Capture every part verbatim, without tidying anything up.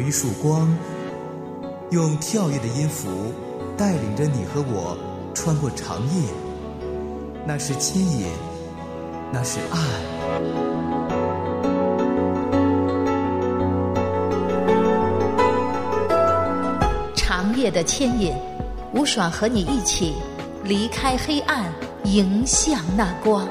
一束光，用跳跃的音符带领着你和我穿过长夜。那是牵引，那是爱。 长夜的牵引，吴爽和你一起离开黑暗，迎向那光。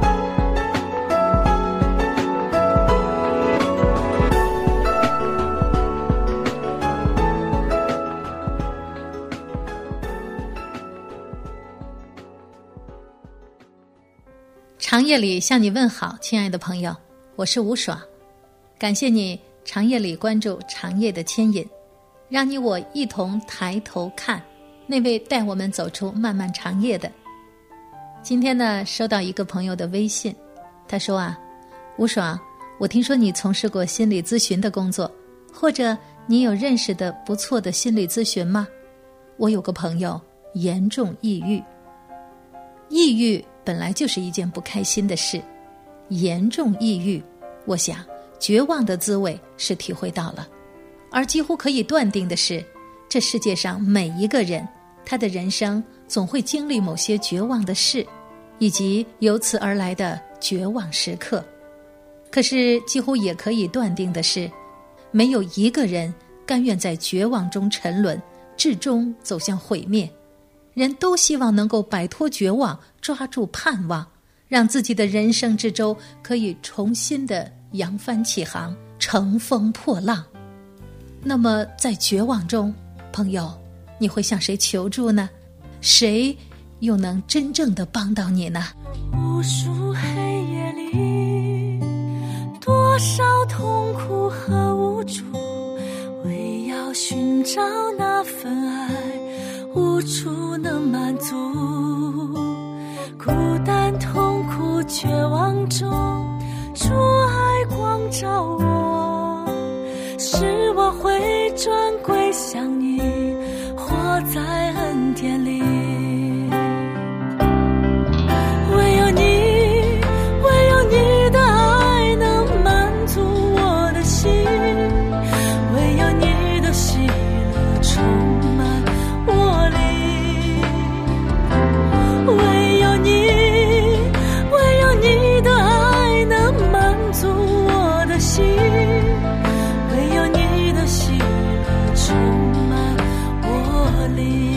长夜里向你问好，亲爱的朋友，我是吴爽，感谢你长夜里关注长夜的牵引，让你我一同抬头看那位带我们走出漫漫长夜的。今天呢，收到一个朋友的微信，他说啊，吴爽，我听说你从事过心理咨询的工作，或者你有认识的不错的心理咨询吗？我有个朋友严重抑郁。抑郁本来就是一件不开心的事，严重抑郁，我想绝望的滋味是体会到了。而几乎可以断定的是，这世界上每一个人，他的人生总会经历某些绝望的事，以及由此而来的绝望时刻。可是几乎也可以断定的是，没有一个人甘愿在绝望中沉沦，至终走向毁灭。人都希望能够摆脱绝望，抓住盼望，让自己的人生之舟可以重新的扬帆起航，乘风破浪。那么在绝望中，朋友，你会向谁求助呢？谁又能真正的帮到你呢？ 无数黑夜里，多少痛苦和无助，为要寻找那份爱，无处能满足。孤单痛苦绝望中，主爱光照我，使我回转归向你，活在恩典里。唯有你，唯有你的爱能满足我的心，唯有你的喜乐充满我里，唯有你，唯有你的爱能满足我的心，唯有你的喜乐充满我里。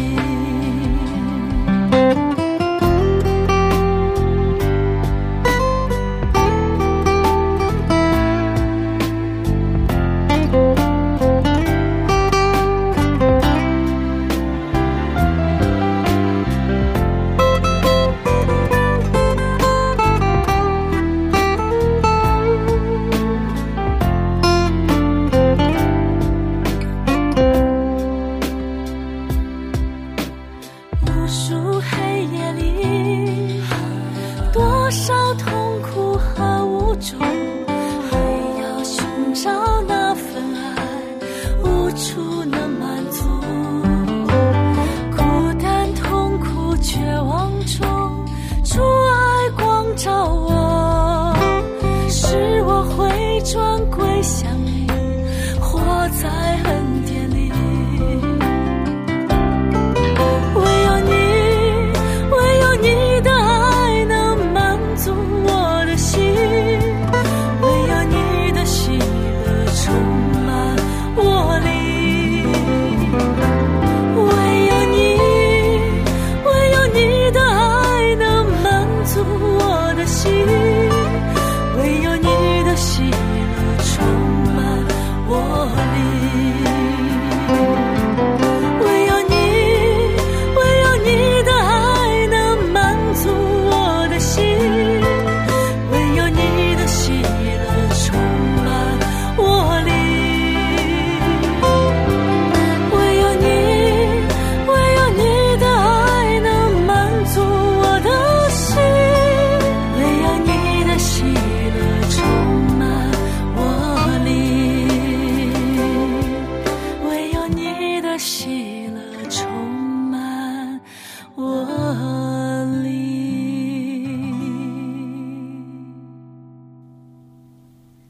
唯有你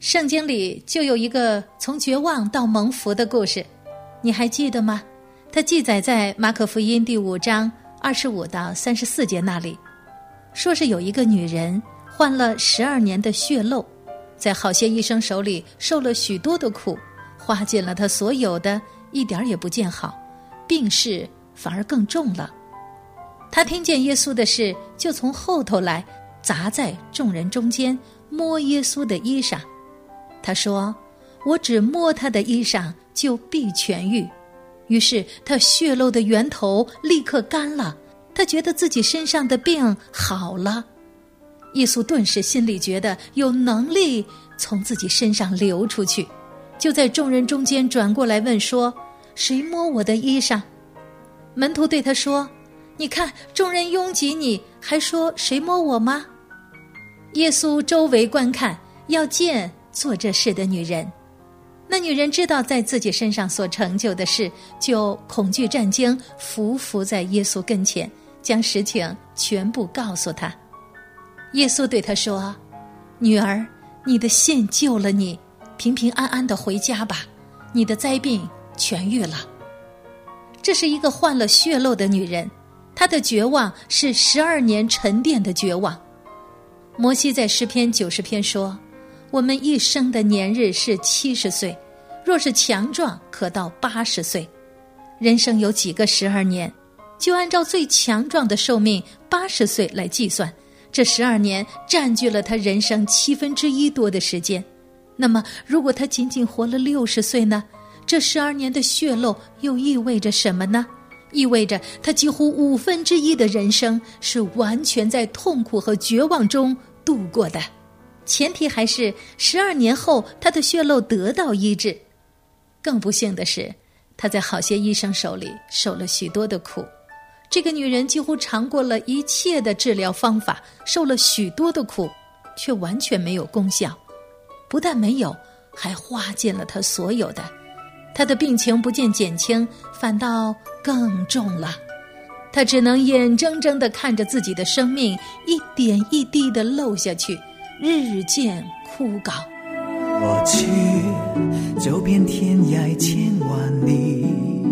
圣经里就有一个从绝望到蒙福的故事，你还记得吗？它记载在马可福音第五章二十五到三十四节那里，说是有一个女人患了十二年的血漏，在好些医生手里受了许多的苦，花尽了她所有的，一点也不见好，病势反而更重了。她听见耶稣的事，就从后头来，砸在众人中间，摸耶稣的衣裳。她说：我只摸他的衣裳，就必痊愈。于是她血漏的源头立刻干了，她觉得自己身上的病好了。耶稣顿时心里觉得有能力从自己身上流出去，就在众人中间转过来问说：谁摸我的衣裳？门徒对他说：你看众人拥挤你，还说谁摸我吗？耶稣周围观看，要见做这事的女人。那女人知道在自己身上所成就的事，就恐惧战惊，伏伏在耶稣跟前，将实情全部告诉他。耶稣对她说：女儿，你的信救了你，平平安安地回家吧，你的灾病痊愈了。这是一个患了血漏的女人，她的绝望是十二年沉淀的绝望。摩西在诗篇九十篇说：我们一生的年日是七十岁，若是强壮，可到八十岁。人生有几个十二年？就按照最强壮的寿命八十岁来计算，这十二年占据了他人生七分之一多的时间。那么如果他仅仅活了六十岁呢？这十二年的血漏又意味着什么呢？意味着他几乎五分之一的人生是完全在痛苦和绝望中度过的。前提还是十二年后他的血漏得到医治。更不幸的是，他在好些医生手里受了许多的苦。这个女人几乎尝过了一切的治疗方法，受了许多的苦，却完全没有功效。不但没有，还花尽了她所有的。她的病情不见减轻，反倒更重了。她只能眼睁睁地看着自己的生命一点一滴地漏下去，日渐枯槁。 我去，走遍天涯千万里，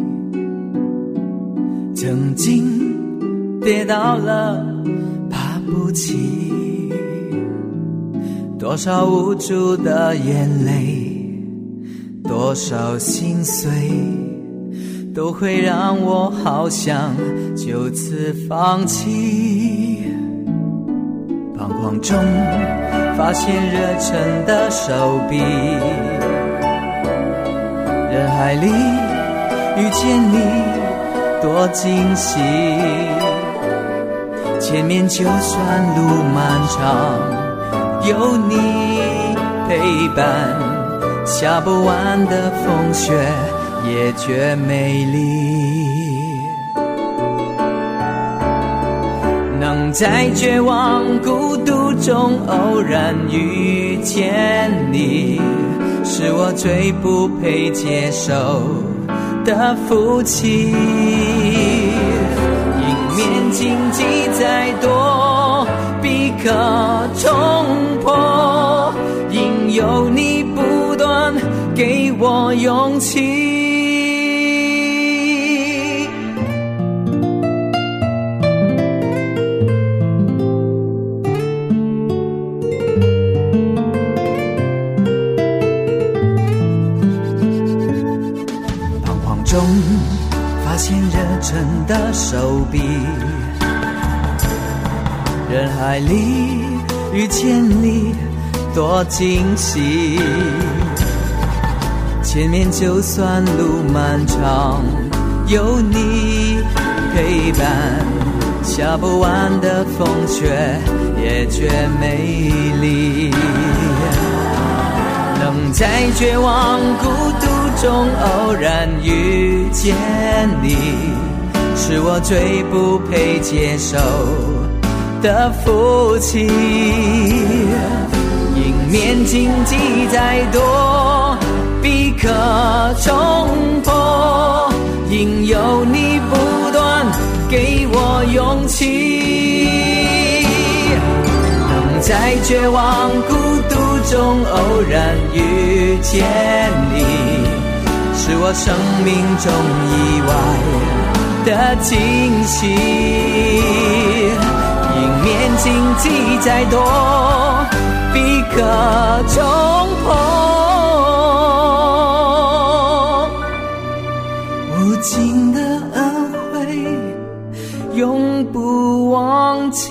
曾经跌倒了爬不起，多少无助的眼泪，多少心碎，都会让我好想就此放弃。彷徨中发现热忱的手臂，人海里遇见你多惊喜，前面就算路漫长，有你陪伴，下不完的风雪也觉美丽。能在绝望孤独中偶然遇见你，是我最不配接受的福气。迎面荆棘再多，必可冲破，因有你不断给我勇气。中发现热忱的手臂，人海里遇见你多惊喜，前面就算路漫长，有你陪伴，下不完的风雪也觉美丽。能在绝望孤独中偶然遇见你，是我最不配接受的福气。迎面荆棘再多，必可冲破，因有你不断给我勇气。能在绝望孤独中偶然遇见你，是我生命中意外的惊喜。迎面荆棘再多，必可冲破。无尽的恩惠，永不忘记。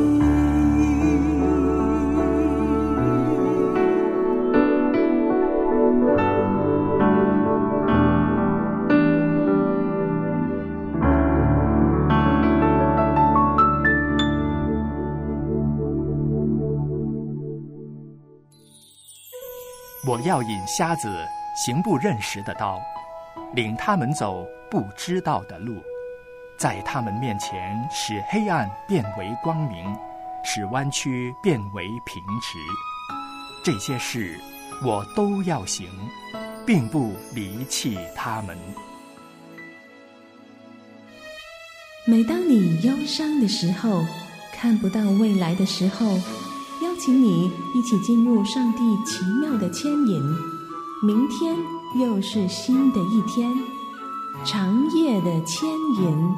我要引瞎子行不认识的道，领他们走不知道的路，在他们面前使黑暗变为光明，使弯曲变为平直。这些事我都要行，并不离弃他们。 每当你忧伤的时候，看不到未来的时候，邀请你一起进入上帝奇妙的牵引。明天又是新的一天，长夜的牵引。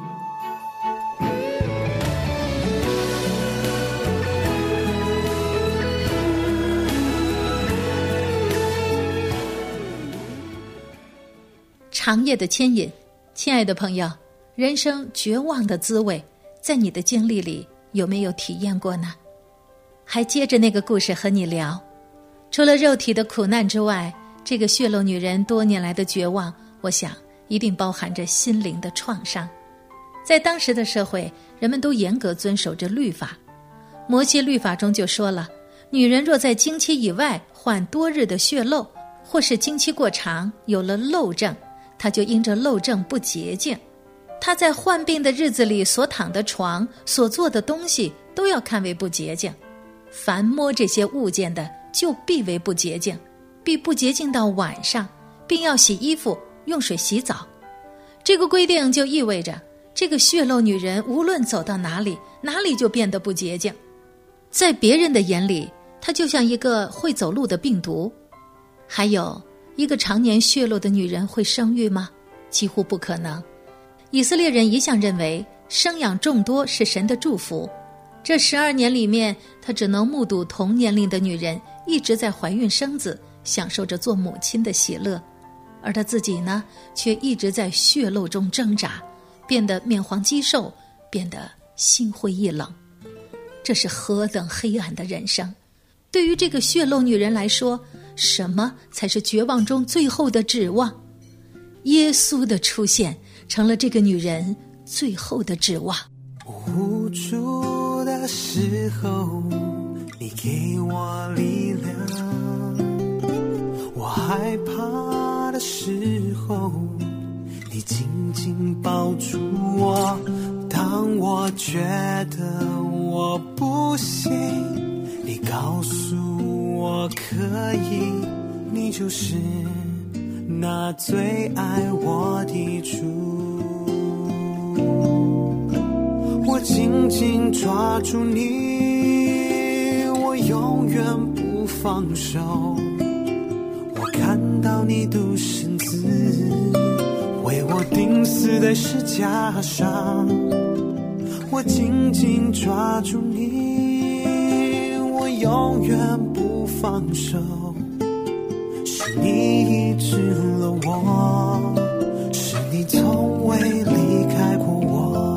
长夜的牵引，亲爱的朋友，人生绝望的滋味，在你的经历里有没有体验过呢？还接着那个故事和你聊，除了肉体的苦难之外，这个血漏女人多年来的绝望，我想一定包含着心灵的创伤。在当时的社会，人们都严格遵守着律法。摩西律法中就说了，女人若在经期以外患多日的血漏，或是经期过长有了漏症，她就因着漏症不洁净。她在患病的日子里所躺的床，所做的东西都要看为不洁净。凡摸这些物件的，就必为不洁净，必不洁净到晚上，并要洗衣服，用水洗澡。这个规定就意味着，这个血漏女人无论走到哪里，哪里就变得不洁净。在别人的眼里，她就像一个会走路的病毒。还有，一个常年血漏的女人会生育吗？几乎不可能。以色列人一向认为，生养众多是神的祝福。这十二年里面，他只能目睹同年龄的女人一直在怀孕生子，享受着做母亲的喜乐，而他自己呢，却一直在血漏中挣扎，变得面黄肌瘦，变得心灰意冷。这是何等黑暗的人生！对于这个血漏女人来说，什么才是绝望中最后的指望？耶稣的出现成了这个女人最后的指望。 无助的时候，你给我力量；我害怕的时候，你紧紧抱住我。当我觉得我不行，你告诉我可以，你就是那最爱我的主。我紧紧抓住你，我永远不放手。我看到你独生子为我钉死在十架上，我紧紧抓住你，我永远不放手。是你医治了我，是你从未离开过我。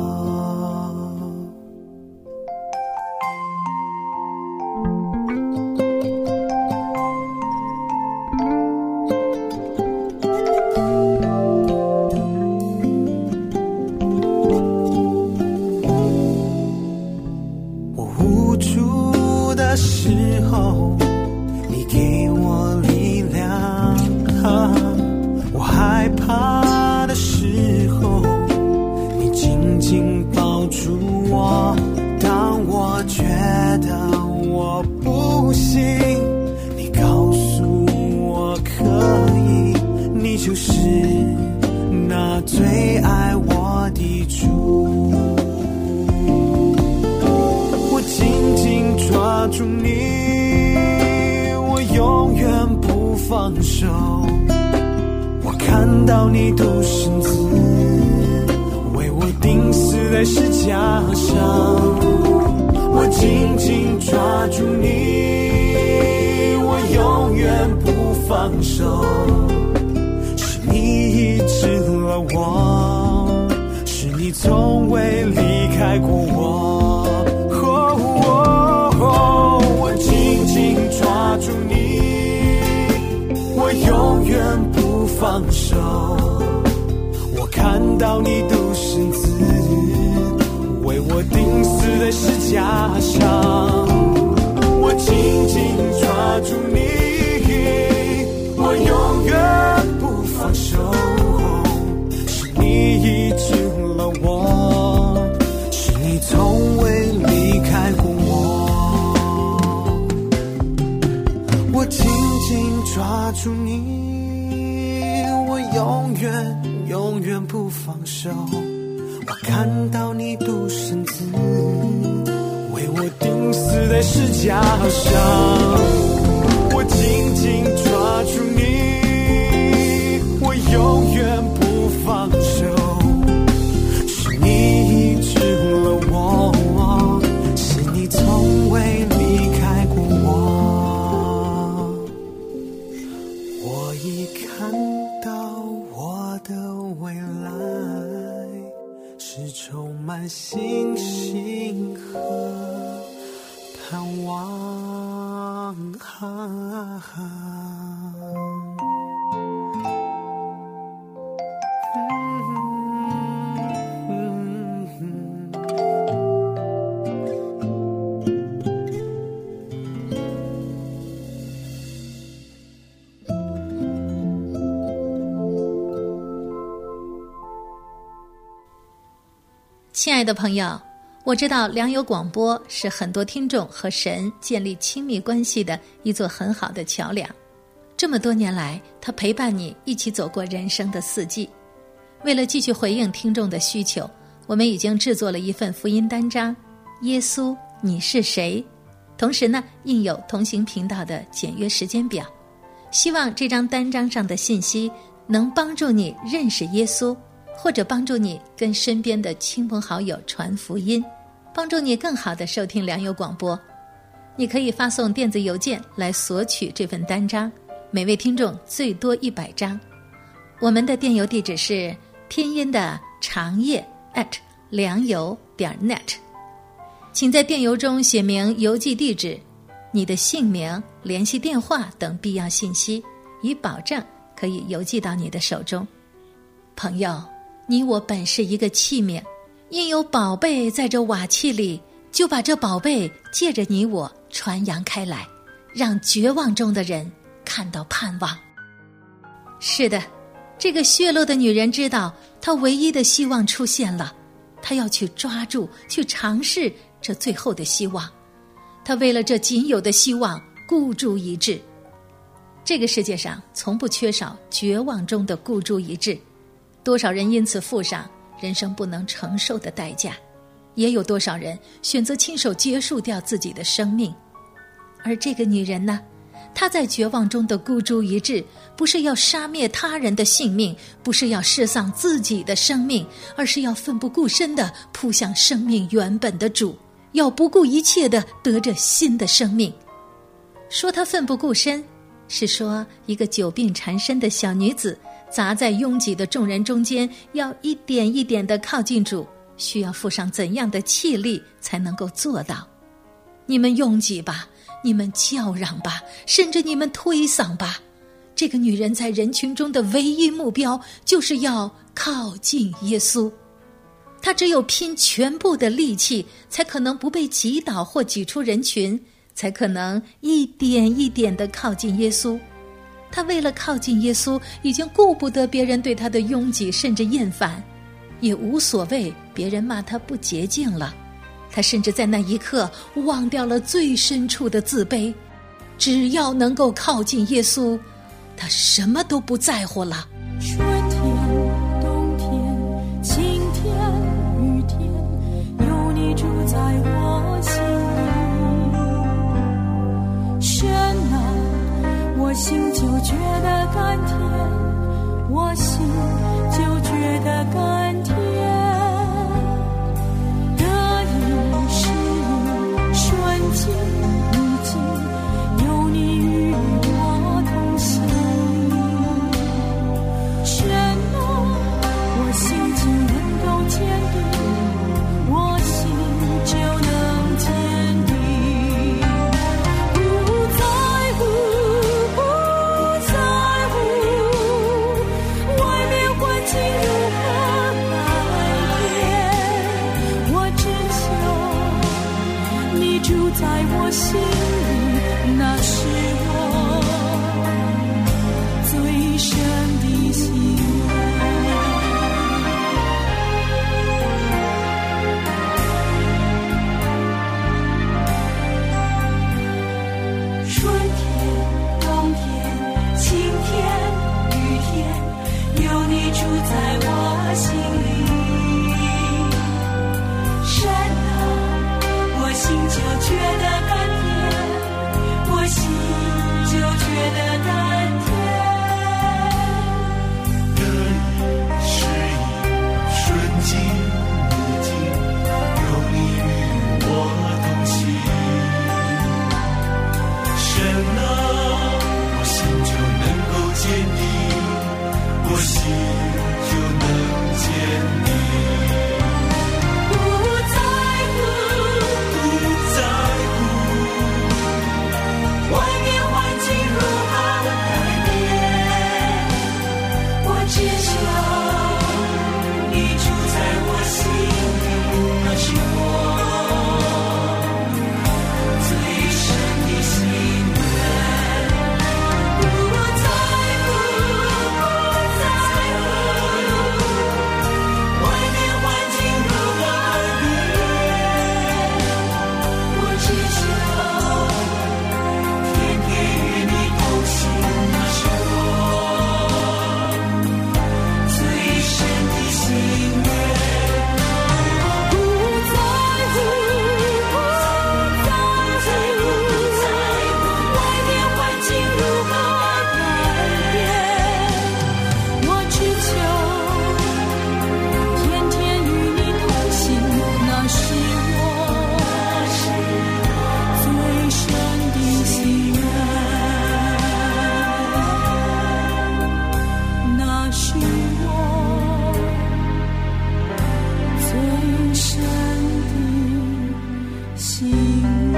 我无助的时候，你给我力量；我害怕的时候，你紧紧抱住我。当我觉得我不行，你告诉我可以，你就是那最爱我的主。我紧紧抓住你， 放手，我看到你独生子为我钉死在十字架上，我紧紧抓住你，我永远不放手，是你医治了我，是你从未离开过我，哦哦哦，我紧紧抓住你，我永远不放手，我看到你独生子为我钉死在十字架上，我紧紧抓住你，我永远不放手，是你医治了我，是你从未离开过我，我紧紧抓住你，我永远永远不放手，我看到你独生子为我钉死在十字架上，我紧紧抓住你，我永远不放手，是你医治了我，是你从未离开过我，我已看到我的未来是充满信心和盼望，哈哈亲爱的朋友，我知道良友广播是很多听众和神建立亲密关系的一座很好的桥梁。这么多年来，他陪伴你一起走过人生的四季。为了继续回应听众的需求，我们已经制作了一份福音单张，耶稣你是谁？同时呢，印有同行频道的简约时间表。希望这张单张上的信息能帮助你认识耶稣，或者帮助你跟身边的亲朋好友传福音，帮助你更好地收听良友广播。你可以发送电子邮件来索取这份单张，每位听众最多一百张。我们的电邮地址是拼音的长夜 at 良友点 net， 请在电邮中写明邮寄地址、你的姓名、联系电话等必要信息，以保证可以邮寄到你的手中。朋友，你我本是一个器皿，因有宝贝在这瓦器里，就把这宝贝借着你我传扬开来，让绝望中的人看到盼望。是的，这个血漏的女人知道她唯一的希望出现了，她要去抓住，去尝试这最后的希望。她为了这仅有的希望孤注一掷。这个世界上从不缺少绝望中的孤注一掷，多少人因此付上人生不能承受的代价，也有多少人选择亲手结束掉自己的生命。而这个女人呢，她在绝望中的孤注一掷，不是要杀灭他人的性命，不是要失丧自己的生命，而是要奋不顾身地扑向生命原本的主，要不顾一切地得着新的生命。说她奋不顾身，是说一个久病缠身的小女子砸在拥挤的众人中间，要一点一点地靠近主，需要付上怎样的气力才能够做到？你们拥挤吧，你们叫嚷吧，甚至你们推搡吧，这个女人在人群中的唯一目标就是要靠近耶稣。她只有拼全部的力气，才可能不被挤倒或挤出人群，才可能一点一点地靠近耶稣。他为了靠近耶稣，已经顾不得别人对他的拥挤甚至厌烦，也无所谓别人骂他不洁净了。他甚至在那一刻忘掉了最深处的自卑，只要能够靠近耶稣，他什么都不在乎了。 春天、冬天、晴天、雨天，有你住在我心里。神啊，我心就觉得甘甜，我心就觉得甘甜。得意失意，瞬间已经有你与我同行。什么我心就能够坚定，我心就能坚定。不在乎，不在乎外面环境如何改变，我只求你住在我心里，那是我最深的心愿。春天、冬天、晴天、雨天，有你住在我心里。山啊，我心就觉得甘甜，我心就觉得甘甜。 得意失意，瞬间已经有你与我同行。神啊，我心就能够坚定，我心就能坚定。 不在乎， 不在乎外面环境如何改变，我只求你住在我心里，那是我最深的心愿。不在乎，不在乎外面环境如何改变，我只求天天与你同行，那是我最深的心愿。不在乎，不在乎外面环境如何改变，我只求天天与你同行，那是我最深的心愿，那是我最深的心愿。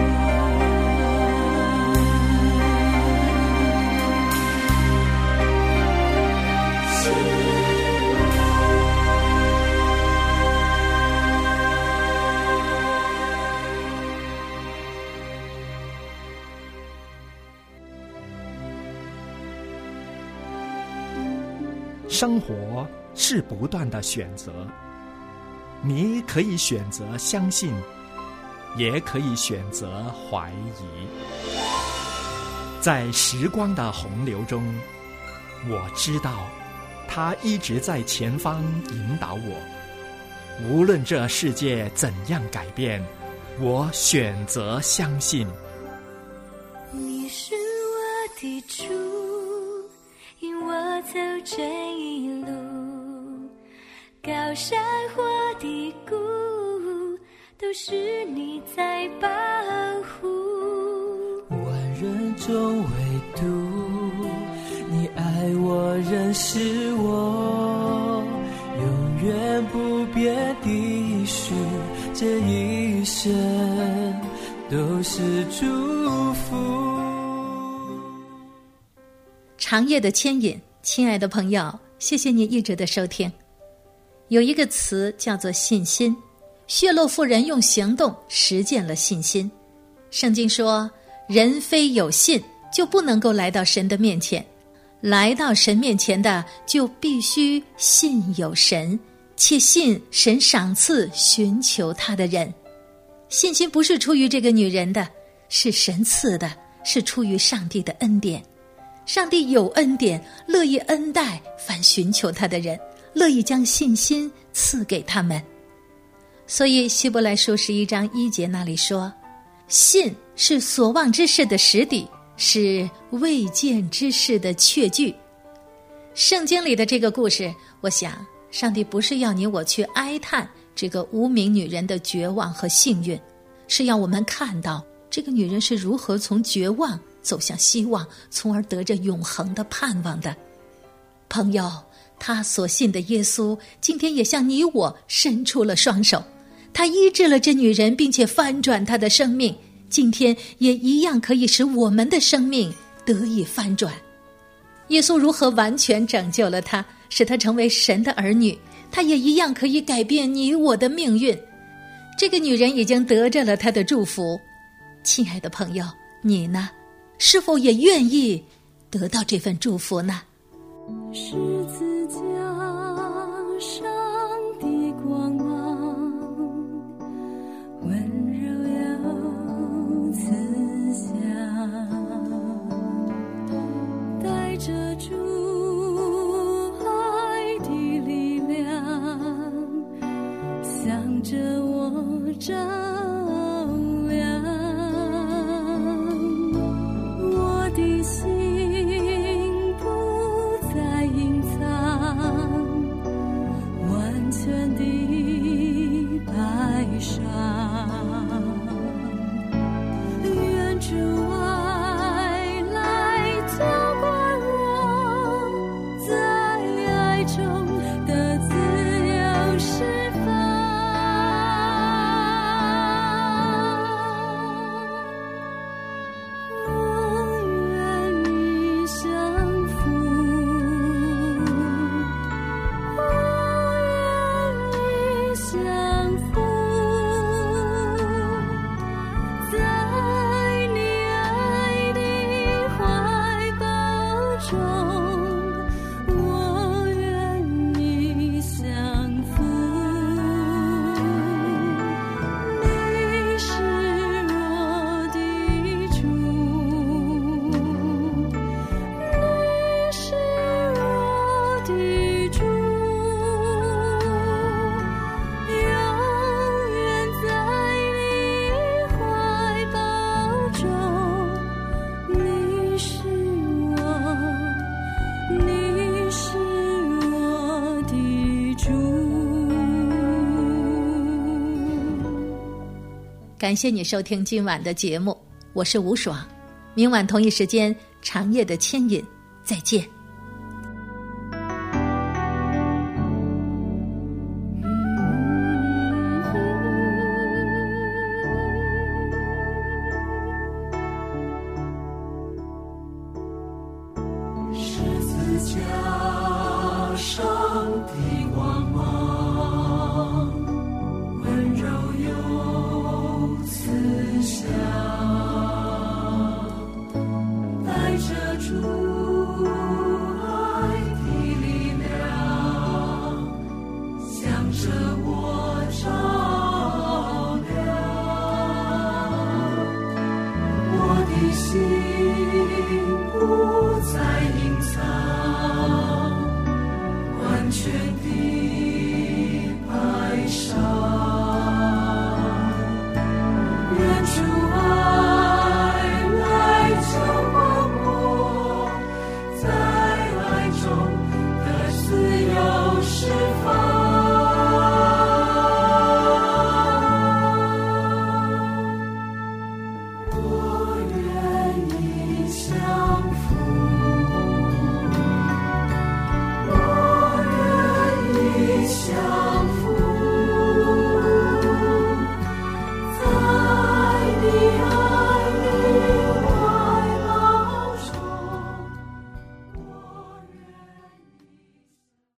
生活是不断的选择，你可以选择相信，也可以选择怀疑。在时光的洪流中，我知道他一直在前方引导我。无论这世界怎样改变，我选择相信。 你是我的主，引我走这一路，高山或低谷，都是你在保护。 万人中唯独你爱我，认识我，永远不变的是这一生都是祝福。 长夜的牵引，亲爱的朋友，谢谢你一直的收听。有一个词叫做信心，血漏妇人用行动实践了信心。圣经说，人非有信就不能够来到神的面前，来到神面前的就必须信有神，且信神赏赐寻求他的人。信心不是出于这个女人的，是神赐的，是出于上帝的恩典。上帝有恩典，乐意恩待凡寻求他的人，乐意将信心赐给他们。所以希伯来书十一章一节那里说，信是所望之事的实底， 是未见之事的确据。圣经里的这个故事，我想上帝不是要你我去哀叹这个无名女人的绝望和幸运，是要我们看到这个女人是如何从绝望走向希望，从而得着永恒的盼望的。朋友，他所信的耶稣今天也向你我伸出了双手，他医治了这女人，并且翻转她的生命，今天也一样可以使我们的生命得以翻转。耶稣如何完全拯救了她，使她成为神的儿女，他也一样可以改变你我的命运。这个女人已经得着了她的祝福，亲爱的朋友，你呢？是否也愿意得到这份祝福呢？ 十字架上的光芒，温柔又慈祥，带着主爱的力量，向着我照亮。我的心全的白纱，愿主爱来浇灌我，在爱中的自由释放。我愿意降服，相逢，在你爱的怀抱中，我愿意降服。你是我的主，你是我的主。 感谢你收听今晚的节目，我是吴爽，明晚同一时间长夜的牵引，再见。 十字架上的光芒，温柔又慈祥，带着主